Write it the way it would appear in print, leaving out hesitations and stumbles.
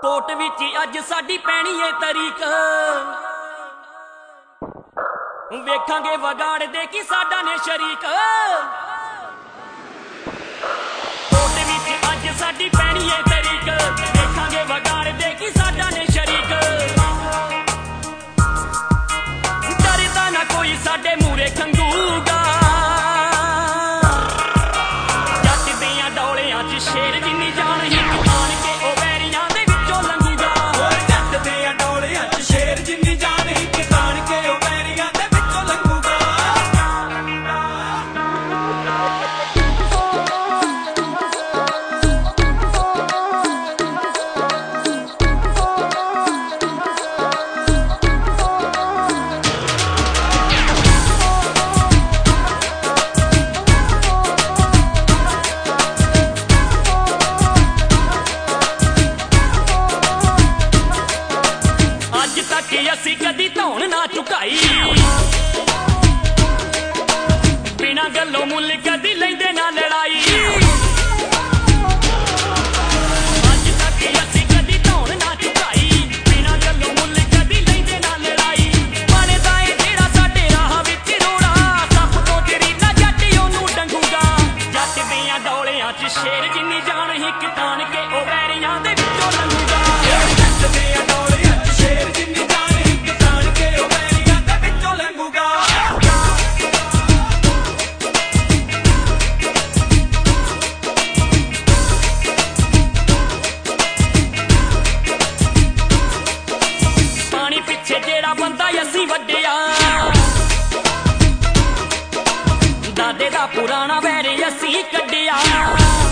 Coat विच अज साडी पैनी है तरीक वेखांगे वगाड़ दे कि साडा ने शरीक कोट विच अज साडी पैनी है तरीक वेखांगे वगाड़ दे कि साडा ने शरीक डरदा ना कोई साडे मूरे खंगूगा जट दियां डोलियां च शेर जिन्नी जान ही आन के ओ वैरियां दे विचों लंघूगा जट दियां डोलियां च शेर जिन्नी जान ही किसान के ओ वैरियां दे विचों लंघूगा असी कदी धौन ना चुकाई बिना गल्लों मुल कदी लैंदे ना लड़ाई अज तक असी कदी धौन ना चुकाई बिना गल्लों मुल कदी लैंदे ना लड़ाई बनदा ए जेड़ा साडे राह विच रोड़ा सप तो जरीला जट ओनू डंगूगा जट दियां डोलियां च शेर जिन्नी जान ही किसान के ओ वैरियां दे विचों लंघूगा जट दियां डोलियां च शेर जिन्नी जेड़ा बंदा असी वड्डिया दादे दा पुराना वैर असी कड्डिया।